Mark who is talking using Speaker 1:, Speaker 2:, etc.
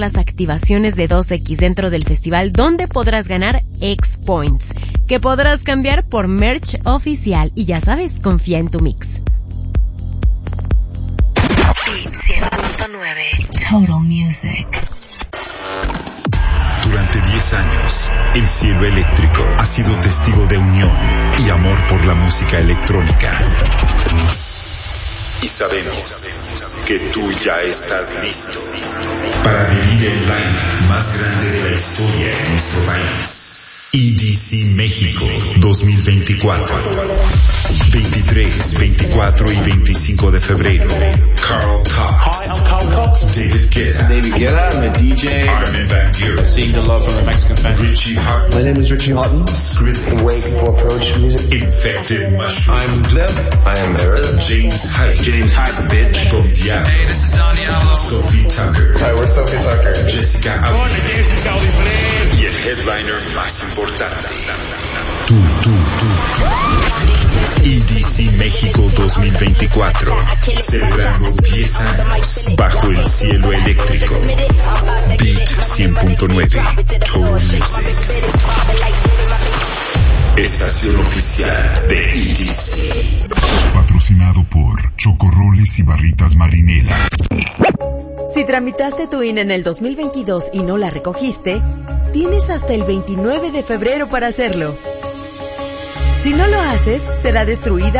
Speaker 1: las activaciones de 2X dentro del festival, donde podrás ganar X Points, que podrás cambiar por merch oficial. Y ya sabes, confía en tu mix.
Speaker 2: Beat 100.9 Total Music.
Speaker 3: Durante 10 años, el Cielo Eléctrico ha sido testigo de unión y amor por la música electrónica. Y sabemos que tú ya estás listo para vivir el line más grande de la historia en nuestro país. EDC México 2024. 23, 24 y 25 de febrero. Carl Cox.
Speaker 4: Hi, I'm Carl Cox.
Speaker 3: David Guetta.
Speaker 5: David Guetta, I'm a DJ.
Speaker 3: Armin van Buuren.
Speaker 4: Seeing the love from the Mexican fans.
Speaker 3: Richie Hawtin.
Speaker 5: My name is Richie Hawtin.
Speaker 3: Skrillex.
Speaker 5: The way people approach music.
Speaker 3: Infected Mushroom.
Speaker 5: I'm Gleb. I am Meredith.
Speaker 3: James Hype.
Speaker 5: James Hype, bitch.
Speaker 3: Don Diablo.
Speaker 6: Hey, this is Don Diablo.
Speaker 3: Sophie Tucker.
Speaker 5: Hi, we're Sophie Tucker.
Speaker 3: Jessica Alba.
Speaker 4: Hola, Jessica Alba.
Speaker 3: Y el headliner más importante. Tú. EDC México 2024. Celebrando 10 años bajo el cielo eléctrico. Beat 100.9 Total Music. Estación oficial de EDC. Patrocinado por Chocorroles y Barritas Marinela.
Speaker 1: Si tramitaste tu INE en el 2022 y no la recogiste, tienes hasta el 29 de febrero para hacerlo. Si no lo haces, será destruida